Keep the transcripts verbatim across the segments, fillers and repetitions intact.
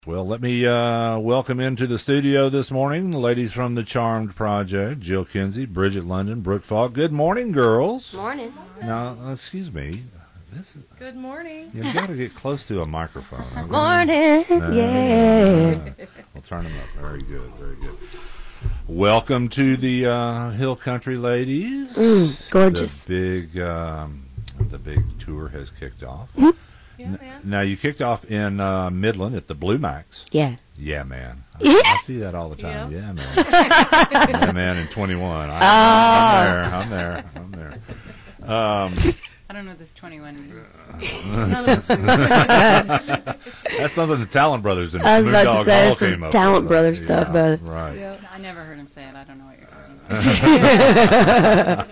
Well, let me uh, welcome into the studio this morning the ladies from the Charmed Project, Jill Kinsey, Bridget London, Brooke Falk. Good morning, girls. Morning. Now, excuse me. This is, Good morning. You've got to get close to a microphone. Morning. Uh, Yeah. We'll turn them up. Very good, very good. Welcome to the uh, Hill Country ladies. Mm, gorgeous. The big, um, the big tour has kicked off. Mm-hmm. Yeah, man. Now, you kicked off in uh, Midland at the Blue Max. Yeah. Yeah, man. I, I see that all the time. Yeah, man. Yeah, man, in twenty-one. I, I'm there. I'm there. I'm there. Um, I don't know what this twenty-one means. None of us are. that's something the Talent Brothers and I was about to Moondog say Hall some came up Talent with. Brothers stuff, Yeah, but- right. Yeah. I never heard him say it. I don't know what you're talking about.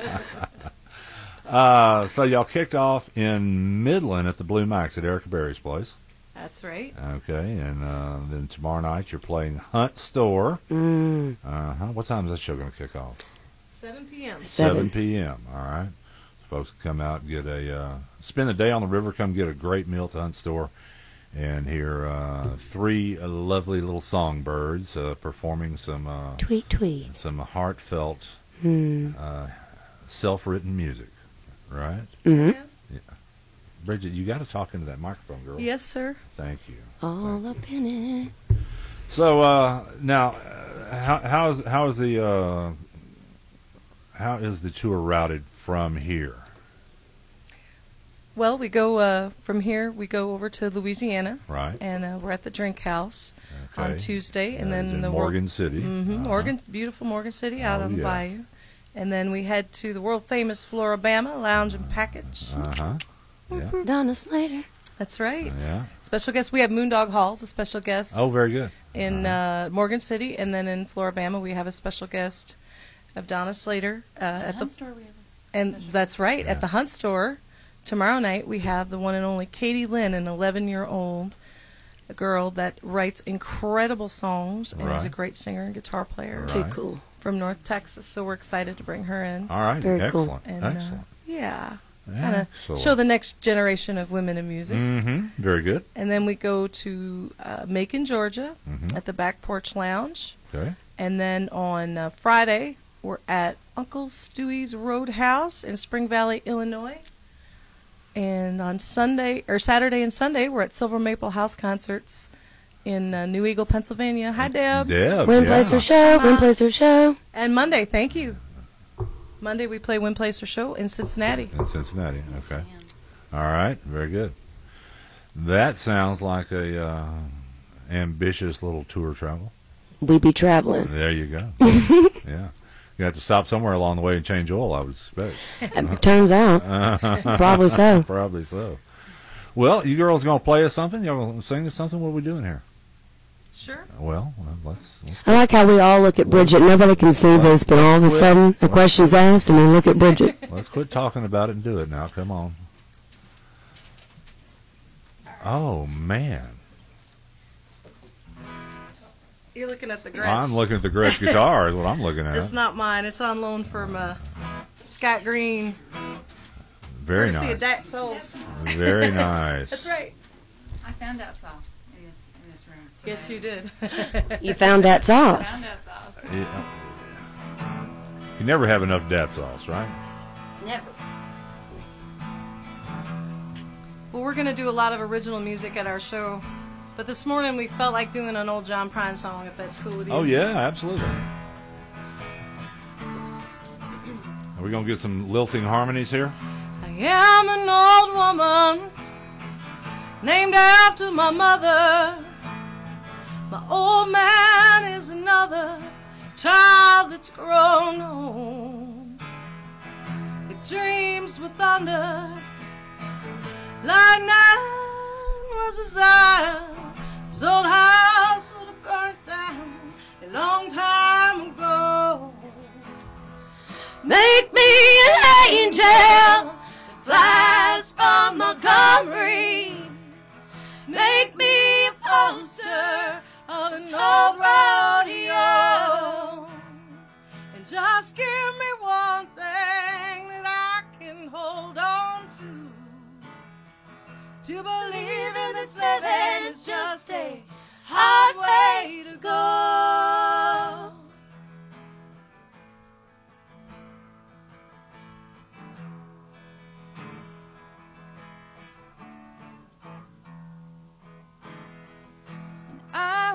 Uh, so y'all kicked off in Midland at the Blue Max at Erica Berry's place. That's right. Okay, and uh, then tomorrow night you're playing Hunt Store. Mm, Uh-huh. What time is that show going to kick off? seven p.m. seven. p.m. All right. So folks can come out and get a, uh, spend the day on the river, come get a great meal at the Hunt Store, and hear uh, three uh, lovely little songbirds uh, performing some uh, Tweet, tweet. some heartfelt, Mm. uh, self-written music, right? Mm-hmm. Yeah. Bridget, you got to talk into that microphone, girl. Yes, sir. Thank you. All Thank up in it. you. So uh, now, uh, how how is how is the uh, how is the tour routed from here? Well, we go uh, from here. We go over to Louisiana, Right. and uh, we're at the Drink House Okay. on Tuesday, and That is then in the Morgan City. Mm-hmm. Uh-huh. Morgan, beautiful Morgan City, out Oh, on the yeah. bayou, and then we head to the world famous Floribama Lounge and Package. Uh huh. Yeah. Donna Slater. That's right. Yeah. Special guest. We have Moondog Halls, a special guest Oh, very good. in Uh-huh. uh, Morgan City, and then in Floribama we have a special guest of Donna Slater uh, at the store we have and special- that's right Yeah. at the Hunt Store. Tomorrow night we have the one and only Katie Lynn, an eleven-year-old girl that writes incredible songs and is a Right. great singer and guitar player Right. Too cool. from North Texas. So we're excited to bring her in. All right. Very cool. Excellent. And uh, Excellent. yeah, kind of Excellent. show the next generation of women in music. Mm-hmm. Very good. And then we go to uh, Macon, Georgia, Mhm. at the Back Porch Lounge. Okay. And then on uh, Friday, we're at Uncle Stewie's Roadhouse in Spring Valley, Illinois. And on Sunday, or Saturday and Sunday, we're at Silver Maple House Concerts in uh, New Eagle, Pennsylvania. Hi, Deb. Deb. Win, yeah. place, or show. Come Win, on. place, or show. And Monday, thank you. Monday, we play Win Place or Show in Cincinnati. In Cincinnati. Okay. All right. Very good. That sounds like a uh, ambitious little tour travel. We be traveling. There you go. Yeah. You have to stop somewhere along the way and change oil, I would suspect. It turns out. Probably so. Probably so. Well, you girls going to play us something? Y'all going to sing us something? What are we doing here? Sure. Well, well, let's, let's I like how we all look at Bridget. Nobody can see this, but all of a sudden a question's asked and we look at Bridget. let's quit talking about it and do it now. Come on. Oh man, You're looking at the Gretsch. I'm looking at the Gretsch guitar. Is what I'm looking at. It's not mine. It's on loan from uh, Scott Green. Very Courtesy of nice. Dak Souls. Very nice. That's right. I found out sauce in this in this room. Yes, you did. You found that Found sauce. out sauce. Yeah. You never have enough death sauce, right? Never. Well, we're going to do a lot of original music at our show, but this morning we felt like doing an old John Prine song, if that's cool with you. Oh yeah, absolutely. Are we gonna get some lilting harmonies here? I am an old woman named after my mother. My old man is another child that's grown old. It dreams with thunder like nine was his eye. His old house would have burnt down a long time ago. Make me an angel, flies from Montgomery. Make me a poster of an old rodeo. And just give me one thing that I can hold on to. To believe in this living is just a hard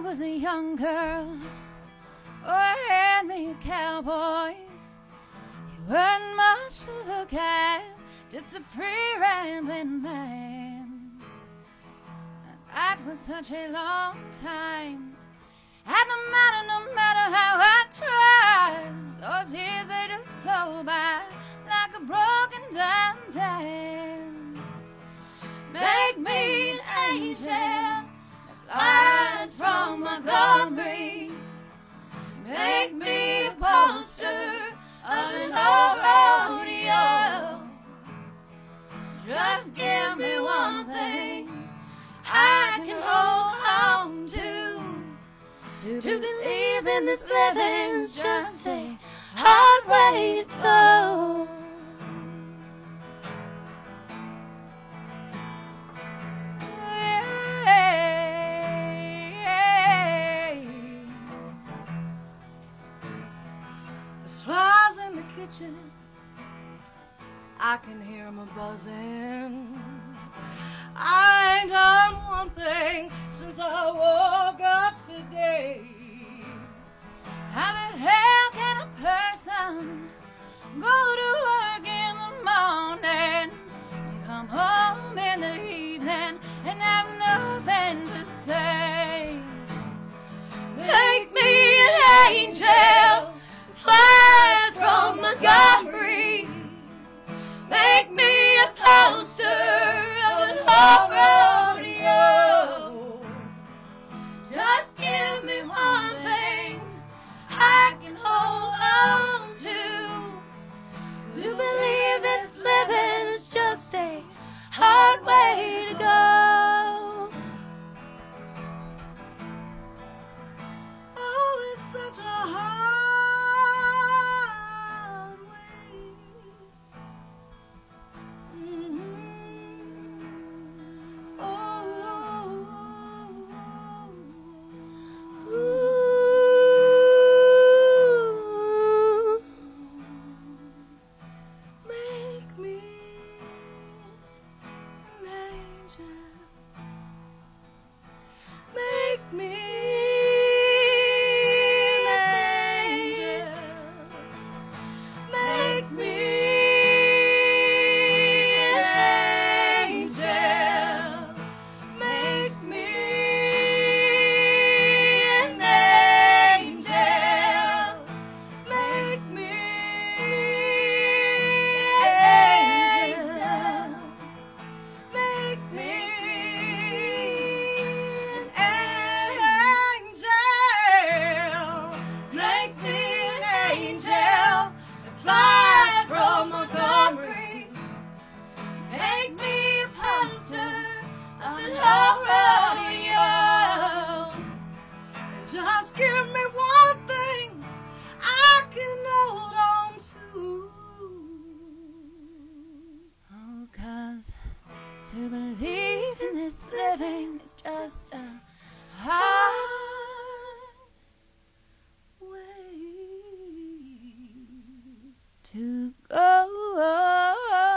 was a young girl, or I had me a cowboy. You weren't much to look at, just a free rambling man. That was such a long time, and no matter, no matter how I tried, those years they just flow by like a broken down dam. Make me an angel that flies from Montgomery. Make me a poster of an old rodeo. Just give me one thing I can hold on to. To believe in this living's just a hard way to go. There's flies in the kitchen, I can hear 'em a-buzzing. I ain't done one thing since I woke up today. How the hell can a person go to work in the morning and come home in the evening and have nothing to say? Make me an angel flies from Montgomery. Make me a poster of an old rodeo. Just give me one thing I can hold on to. To believe this living is just a hard way to go. Oh, it's such a hard way. Just give me one thing I can hold on to. Oh, 'cause to believe in this living is just a hard way to go.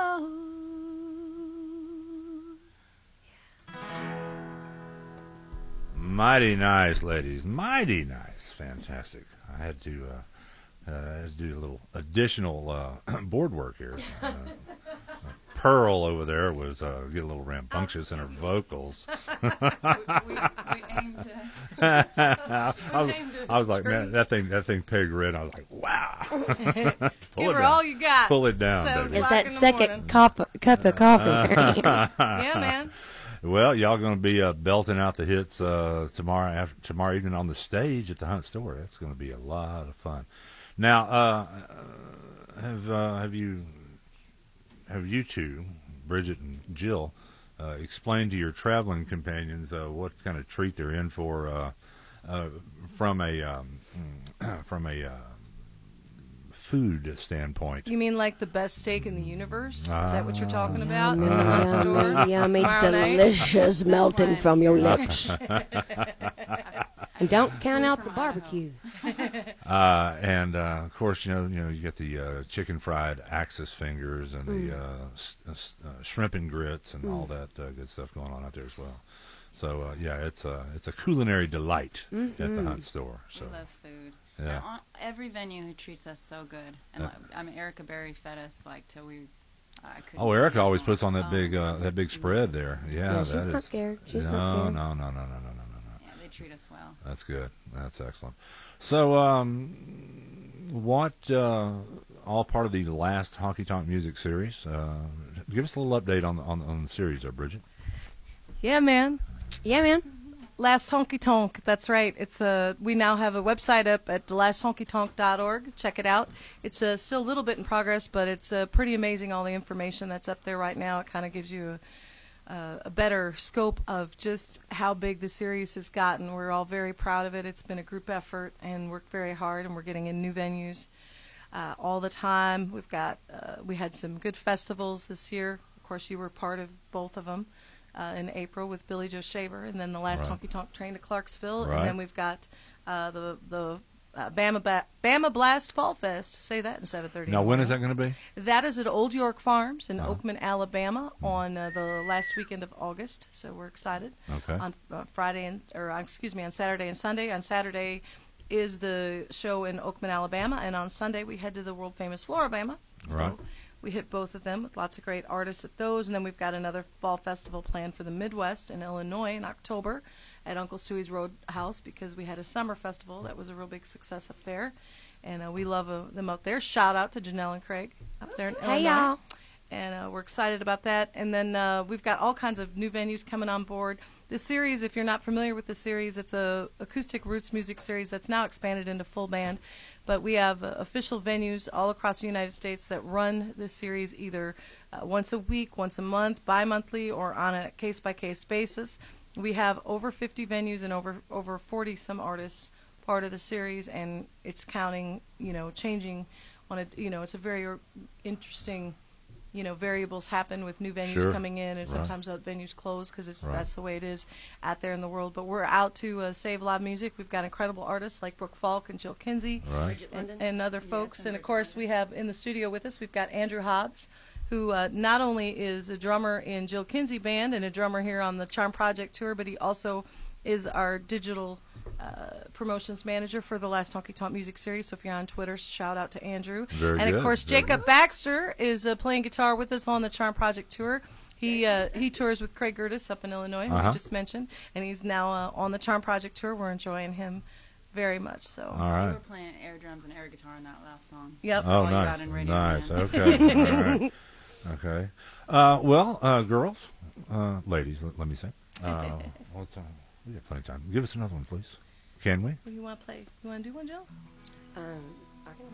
Mighty nice, ladies. Mighty nice. Fantastic. I had to, uh, uh, I had to do a little additional uh, board work here. Uh, Pearl over there was uh, getting a little rambunctious in her vocals. we, we, we aim to. I, was, aim to I was like, man, scream. that thing, that thing pegged red. I was like, wow. Pull Give it her down. all you got. Pull it down, Seven baby. It's o'clock that in the second morning. cup, cup of coffee. Yeah, man. Well, y'all going to be uh, belting out the hits uh, tomorrow after, tomorrow evening on the stage at the Hunt Store. That's going to be a lot of fun. Now, uh, have uh, have you have you two, Bridget and Jill, uh, explained to your traveling companions uh, what kind of treat they're in for uh, uh, from a um, from a uh, food standpoint? You mean like the best steak in the universe? Is that what you're talking Ah. about? in the Yummy, Hunt Store? yummy, yummy, Tomorrow night? delicious, melting Right. from your lips. And don't count out the barbecue. Uh, and uh, of course, you know, you know, you get the uh, chicken fried Axis fingers and Mm. the uh, s- uh, s- uh, shrimp and grits and all that uh, good stuff going on out there as well. So uh, yeah, it's a it's a culinary delight Mm-hmm. at the Hunt store. So We love food. Yeah. And on, every venue who treats us so good. And Yeah. like, I mean, Erica Berry fed us like till we. I couldn't oh, eat Erica always anymore. puts on that Oh, big uh, that big she spread loves it. there. Yeah, Yeah, she's that not is- scared. She's no, not scared. no, no, no, no, no, no, no, no. Yeah, they treat us well. That's good. That's excellent. So, um, what uh, all part of the last Honky Tonk Music series? Uh, give us a little update on the, on, on the series there, Bridget. Yeah, man. Yeah, man. Last Honky Tonk. That's right. It's a. We now have a website up at the last honky tonk dot org. Check it out. It's uh, still a little bit in progress, but it's uh, pretty amazing. All the information that's up there right now. It kind of gives you a, uh, a better scope of just how big the series has gotten. We're all very proud of it. It's been a group effort and worked very hard, and we're getting in new venues uh, all the time. We've got. Uh, we had some good festivals this year. Of course, you were part of both of them. Uh, in April with Billy Joe Shaver, and then the last Right. Honky Tonk train to Clarksville, Right. and then we've got uh, the the uh, Bama ba- Bama Blast Fall Fest. Say that in seven thirty. Now, when is that going to be? That is at Old York Farms in Uh-huh. Oakman, Alabama, on uh, the last weekend of August. So we're excited. Okay. On uh, Friday and or uh, excuse me, on Saturday and Sunday. On Saturday is the show in Oakman, Alabama, and on Sunday we head to the world famous Floribama. So Right. we hit both of them with lots of great artists at those, and then we've got another fall festival planned for the Midwest in Illinois in October at Uncle Stewie's Roadhouse, because we had a summer festival that was a real big success up there, and uh, we love uh, them up there. Shout out to Janelle and Craig up there in Hey, Illinois. y'all. And uh, we're excited about that. And then uh, we've got all kinds of new venues coming on board. This series, if you're not familiar with the series, it's a acoustic roots music series that's now expanded into full band. But we have uh, official venues all across the United States that run this series either uh, once a week, once a month, bi-monthly, or on a case-by-case basis. We have over fifty venues and over over forty some artists part of the series, and it's counting, you know, changing on a, you know, it's a very uh, interesting, you know, variables happen with new venues Sure. coming in, and Right. sometimes uh, venues close because it's Right. that's the way it is out there in the world. But we're out to uh, save live music. We've got incredible artists like Brooke Falk and Jill Kinsey, Right. and, and other Yes, folks. and And of Bridget course, London. we have in the studio with us, we've got Andrew Hobbs, who uh, not only is a drummer in Jill Kinsey Band and a drummer here on the Charm Project Tour, but he also is our digital uh, promotions manager for the last Honky Tonk Music Series. So if you're on Twitter, shout out to Andrew. Very and good, of course, very Jacob good. Baxter is uh, playing guitar with us on the Charm Project Tour. He uh, he tours with Craig Gertis up in Illinois, who Uh-huh. we just mentioned, and he's now uh, on the Charm Project Tour. We're enjoying him very much. So, All We right. were playing air drums and air guitar on that last song. yep. Oh, all you nice. got in Radio Nice. Land. Okay. All right. Okay. Uh, well, uh, girls, uh, ladies, let, let me say. Uh, what's, uh, we got plenty of time. Give us another one, please. Can we? What do you want to play? You want to do one, Jill? Um, I can.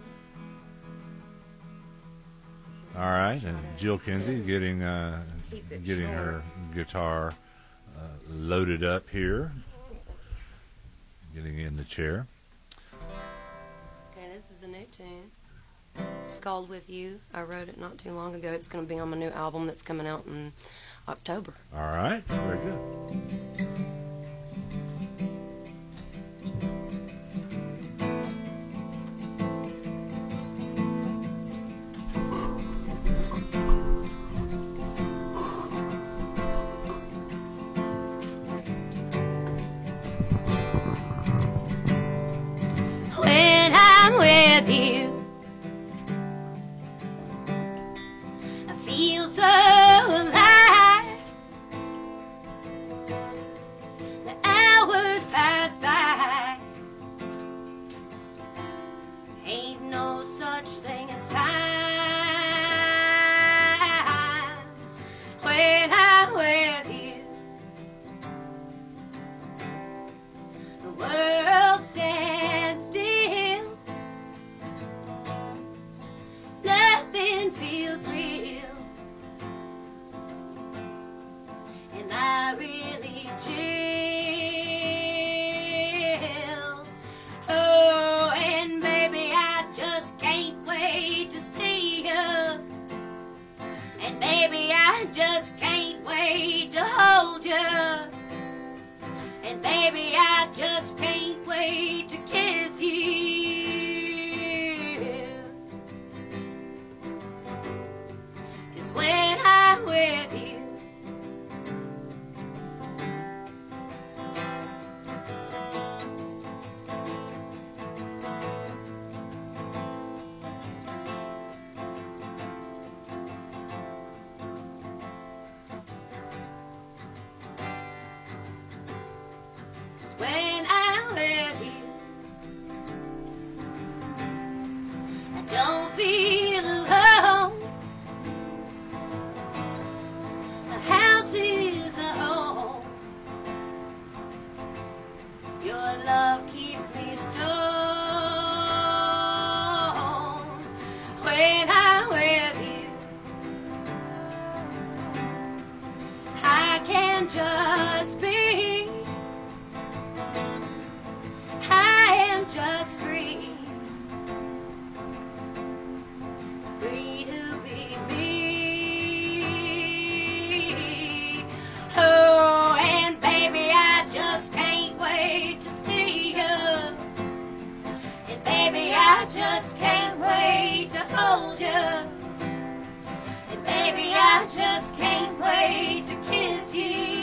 All right. And Jill Kinsey getting uh, Keep it getting short. her guitar uh, loaded up here. Getting in the chair. Okay, this is a new tune. It's called With You. I wrote it not too long ago. It's going to be on my new album that's coming out in October. All right. Very good. When I'm with you, I feel so alive. The hours pass by. Ain't no such thing as time. When I'm with you, the world stands still. Nothing feels real, and I really chill. Oh, and baby, I just can't wait to see you. And baby, I just can't wait to hold you. And baby, I just can't wait to kiss you. 'Cause when I'm with you, with you. I don't feel alone. The house is a home. Your love keeps me stoned when I'm with you. I can just be. I am just free. Free to be me. Oh, and baby, I just can't wait to see you. And baby, I just can't wait to hold you. And baby, I just can't wait to kiss you.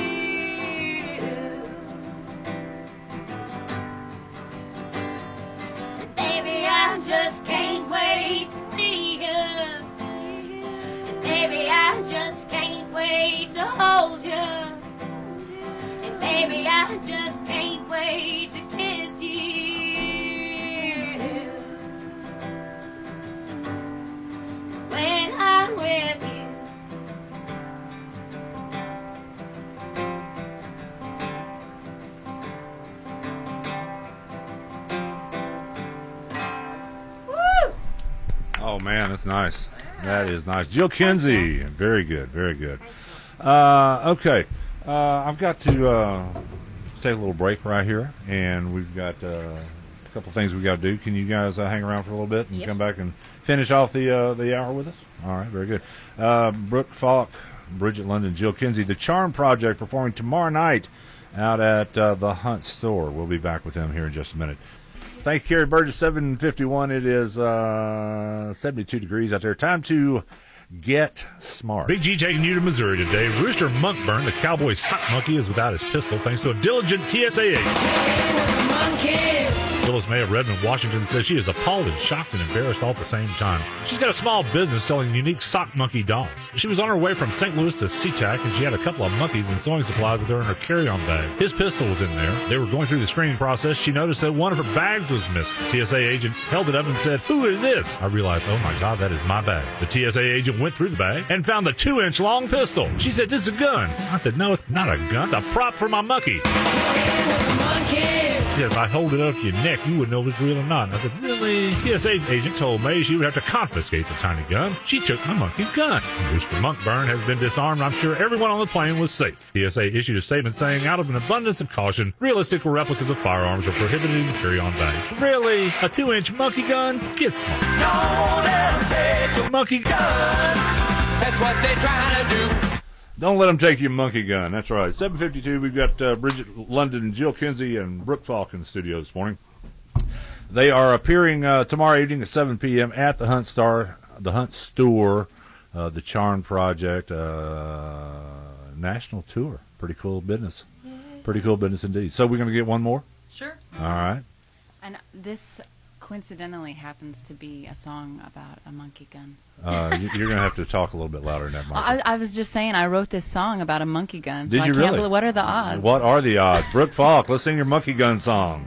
And baby, I just can't wait to see you. And baby, I just can't wait to hold you. And baby, I just can't wait to kiss you. 'Cause when I'm with you, Oh man, that's nice. That is nice. Jill Kinsey, very good, very good. Uh, okay, uh, I've got to uh, take a little break right here, and we've got uh, a couple things we got to do. Can you guys uh, hang around for a little bit and Yep. come back and finish off the uh, the hour with us? All right, very good. Uh, Brooke Falk, Bridget London, Jill Kinsey, The Charm Project performing tomorrow night out at uh, the Hunt Store. We'll be back with them here in just a minute. Thank you, Carrie Burgess. seven fifty-one. It is uh, seventy-two degrees out there. Time to get smart. Big G taking you to Missouri today. Rooster Monkburn, the cowboy sock monkey, is without his pistol thanks to a diligent T S A agent. Phyllis May of Redmond, Washington, says she is appalled and shocked and embarrassed all at the same time. She's got a small business selling unique sock monkey dolls. She was on her way from Saint Louis to SeaTac, and she had a couple of monkeys and sewing supplies with her in her carry-on bag. His pistol was in there. They were going through the screening process. She noticed that one of her bags was missing. The T S A agent held it up and said, "Who is this?" I realized, oh my God, that is my bag. The T S A agent went through the bag and found the two-inch long pistol. She said, "This is a gun." I said, "No, it's not a gun. It's a prop for my monkey." She said, "If I hold it up to your neck, you wouldn't know if it's real or not." I said, "Really?" T S A agent told May she would have to confiscate the tiny gun. She took my monkey's gun. Rooster Monkburn has been disarmed. I'm sure everyone on the plane was safe. T S A issued a statement saying, out of an abundance of caution, realistic replicas of firearms are prohibited in carry-on bags. Really? A two-inch monkey gun? Get smart. Don't let 'em take your Monkey gun. That's what they're trying to do. Don't let them take your monkey gun. That's right. seven fifty-two, we've got uh, Bridget London, Jill Kinsey, and Brooke Falk in the studio this morning. They are appearing uh, tomorrow evening at seven p.m. at the Hunt Star, the Hunt Store, uh, the Charm Project, uh, national tour. Pretty cool business. Pretty cool business indeed. So we're going to get one more? Sure. All right. And this coincidentally happens to be a song about a monkey gun. Uh, you, you're going to have to talk a little bit louder in that mic. I, I was just saying, I wrote this song about a monkey gun. Did so you I can't really? believe, what are the odds? What are the odds? Brooke Falk, let's sing your monkey gun song.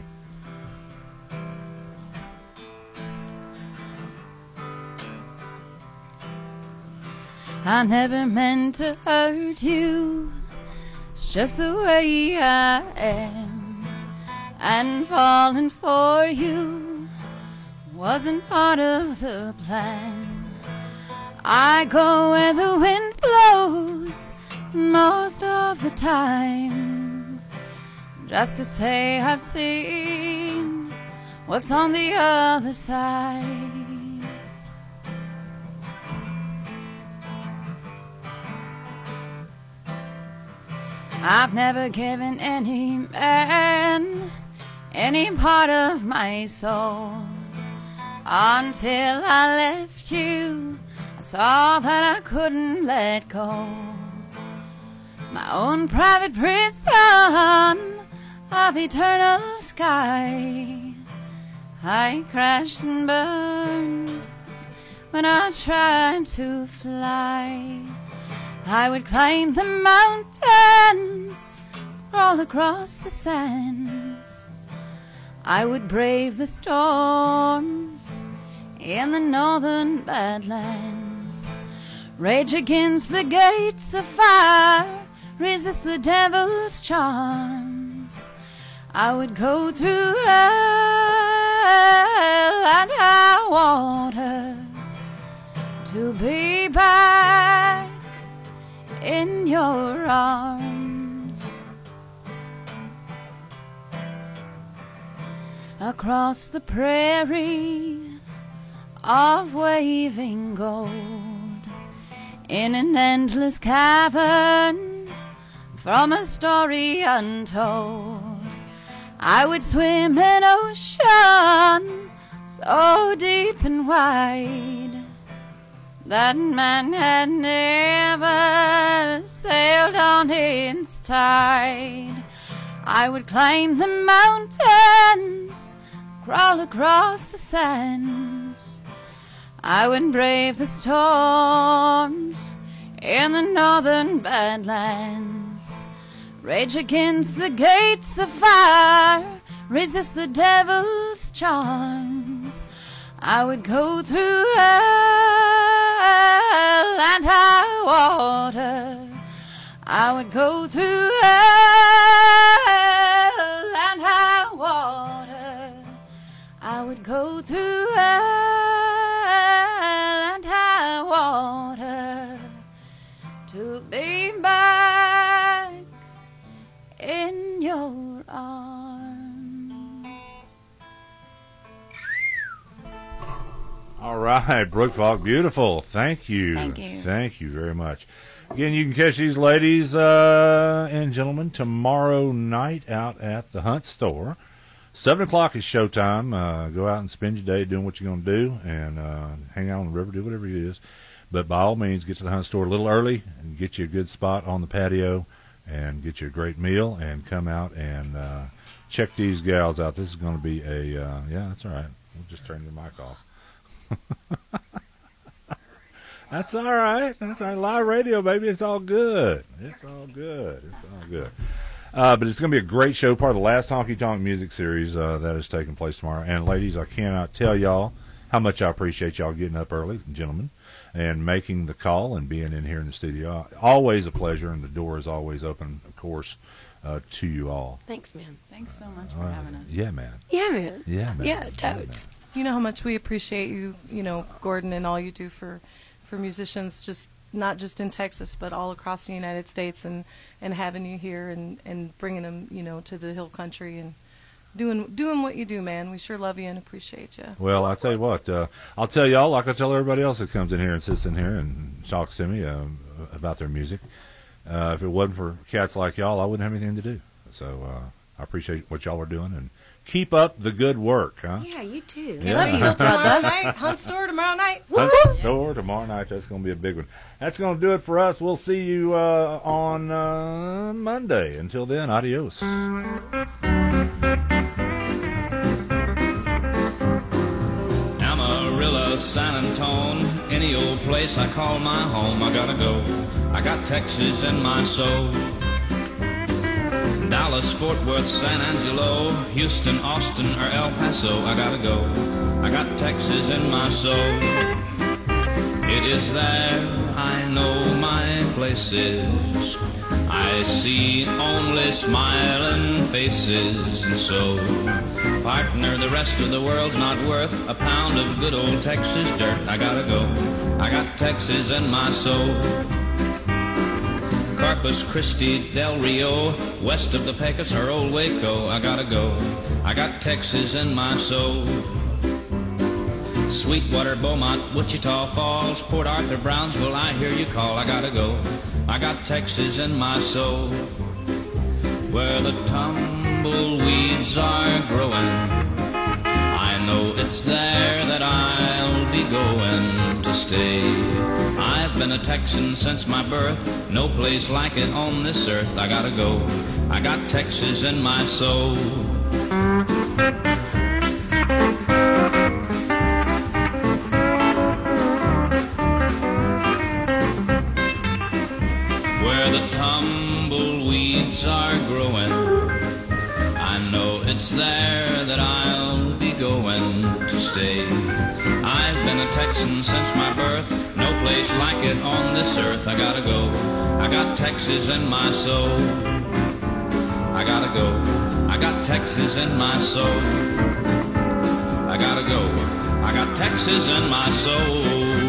I never meant to hurt you. It's just the way I am. And falling for you wasn't part of the plan. I go where the wind blows most of the time, just to say I've seen what's on the other side. I've never given any man any part of my soul. Until I left you, I saw that I couldn't let go. My own private prison of eternal sky, I crashed and burned when I tried to fly. I would climb the mountains, crawl across the sands. I would brave the storms in the northern Badlands, rage against the gates of fire, resist the devil's charms. I would go through hell and high water to be back in your arms. Across the prairie of waving gold, in an endless cavern from a story untold, I would swim an ocean so deep and wide that man had never sailed on its tide. I would climb the mountains, crawl across the sands. I would brave the storms in the northern Badlands, rage against the gates of fire, resist the devil's charms. I would go through hell and high water. I would go through hell and high water. I would go through hell and high water to be back in your arms. All right, Brooke Falk, beautiful. Thank you. Thank you. Thank you very much. Again, you can catch these ladies uh, and gentlemen tomorrow night out at the Hunt Store. Seven o'clock is showtime. Uh, go out and spend your day doing what you're going to do and uh, hang out on the river, do whatever it is. But by all means, get to the Hunt Store a little early and get you a good spot on the patio and get you a great meal and come out and uh, check these gals out. This is going to be a, uh, yeah, that's all right. We'll just turn your mic off. That's all right. That's our live radio, baby. It's all good. It's all good. It's all good. Uh, but it's going to be a great show, part of the last Honky Tonk music series uh, that is taking place tomorrow. And, ladies, I cannot tell y'all how much I appreciate y'all getting up early, gentlemen, and making the call and being in here in the studio. Always a pleasure, and the door is always open, of course, uh, to you all. Thanks, man. Thanks so much for Uh, having us. yeah, man. Yeah, man. Yeah, man. Yeah, totes. You know how much we appreciate you, you know, Gordon, and all you do for, for musicians, just not just in Texas, but all across the United States, and, and having you here and, and bringing them, you know, to the hill country and doing doing what you do, man. We sure love you and appreciate you. Well, I'll tell you what. Uh, I'll tell y'all, like I tell everybody else that comes in here and sits in here and talks to me uh, about their music. Uh, if it wasn't for cats like y'all, I wouldn't have anything to do. So uh, I appreciate what y'all are doing, and keep up the good work, huh? Yeah, you too. Yeah. Love you, Tomorrow brother. night, Hunt Store tomorrow night. Hunt Store tomorrow night. That's going to be a big one. That's going to do it for us. We'll see you uh, on uh, Monday. Until then, adios. Amarillo, San Antone, any old place I call my home, I gotta go. I got Texas in my soul. Dallas, Fort Worth, San Angelo, Houston, Austin, or El Paso, I gotta go. I got Texas in my soul. It is there I know my place is. I see only smiling faces, and so, partner, the rest of the world's not worth a pound of good old Texas dirt. I gotta go. I got Texas in my soul. Corpus Christi, Del Rio, west of the Pecos or Old Waco, I gotta go. I got Texas in my soul. Sweetwater, Beaumont, Wichita Falls, Port Arthur, Brownsville, I hear you call, I gotta go. I got Texas in my soul. Where the tumbleweeds are growing, I know it's there that I'll be going to stay. I've been a Texan since my birth, no place like it on this earth. I gotta go. I got Texas in my soul. Where the tumbleweeds are growing, I know it's there that I stay. I've been a Texan since my birth, no place like it on this earth. I gotta go, I got Texas in my soul. I gotta go, I got Texas in my soul. I gotta go, I got Texas in my soul.